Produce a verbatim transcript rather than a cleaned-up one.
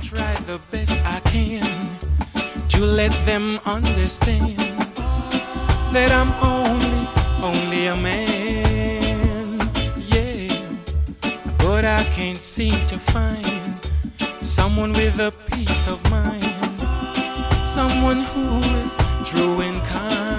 try the best I can to let them understand that I'm only, only a man. Yeah, but I can't seem to find someone with a peace of mind, someone who is true and kind.